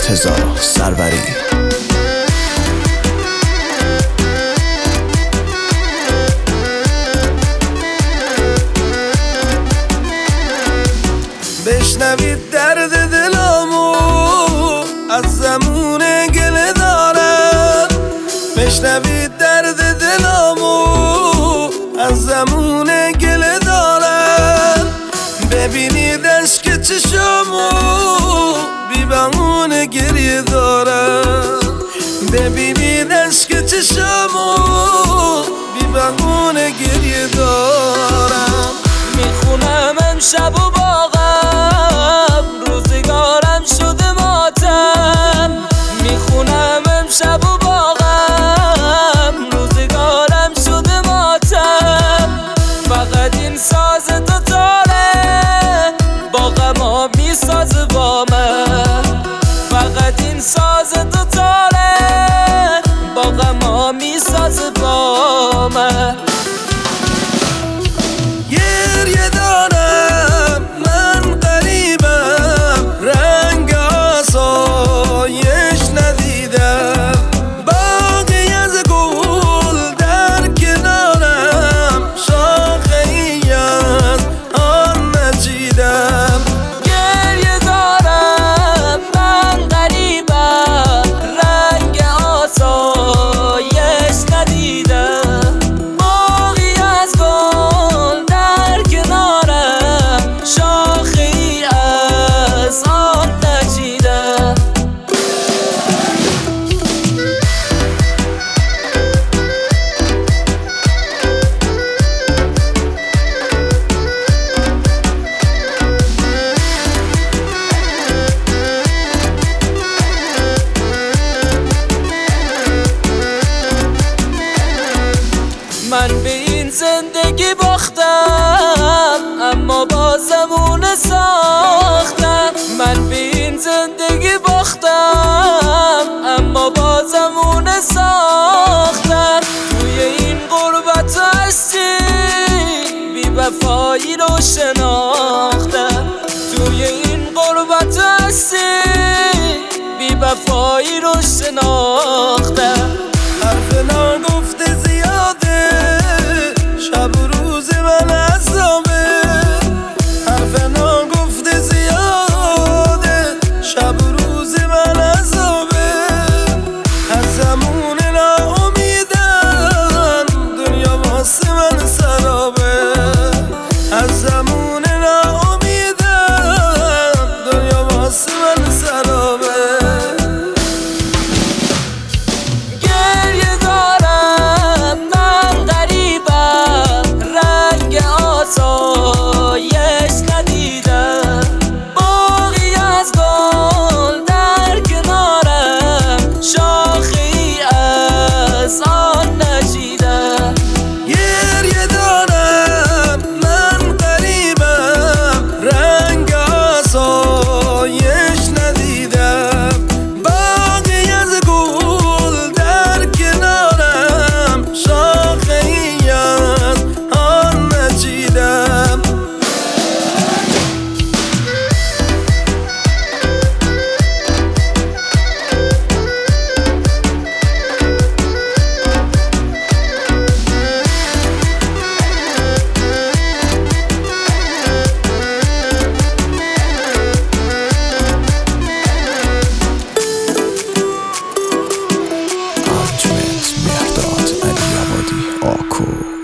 مرتضی سروری. بشنوید درد دلامو از زمون گله دارم، بشنوید درد دلامو از زمون گله دارم. ببینید اشک چشامو بی بهونه گریه دارم، ببینید اشک چشامو بی بهونه گریه دارم. میخونم امشب و باغم روزگارم شده ماتم، میخونم امشب و باغم روزگارم شده ماتم. فقط این ساز دوتاره با غما میسازه با من، فقط این ساز دوتاره با غما میسازه با من. گریه دارم من غریبم، رنگ آسایش ندیدم، باغی از گل در کنارم، شاخه ای از آن نچیدم. گریه دارم من غریبم، رنگ آسایش ندیدم، باغی از گل در کنارم، شاخه ای از آن نچیدم. من به این زندگی باختم اما بازم اون ساختم، من به این زندگی باختم اما بازم اون ساختم. توی این غربت هستی بی وفایی رو شناختم، توی این غربت هستی بی وفایی رو شناختم. حرف ناگفته زیاده، شب و روز من عذابه، حرف ناگفته زیاده، شب و روز من عذابه. از زمون ناامیدن دنیا واسه من سرابه، از زمون ناامیدن دنیا واسه من سرابه. آسایش ندیدم، باغی از گل در کنارم، شاخه ای از آن نچیدم. گریه دارم من غریبم، رنگ آسایش ندیدم، باغی از گل در کنارم، شاخه ای از آن نچیدم. مهرداد علی آبادی آکو.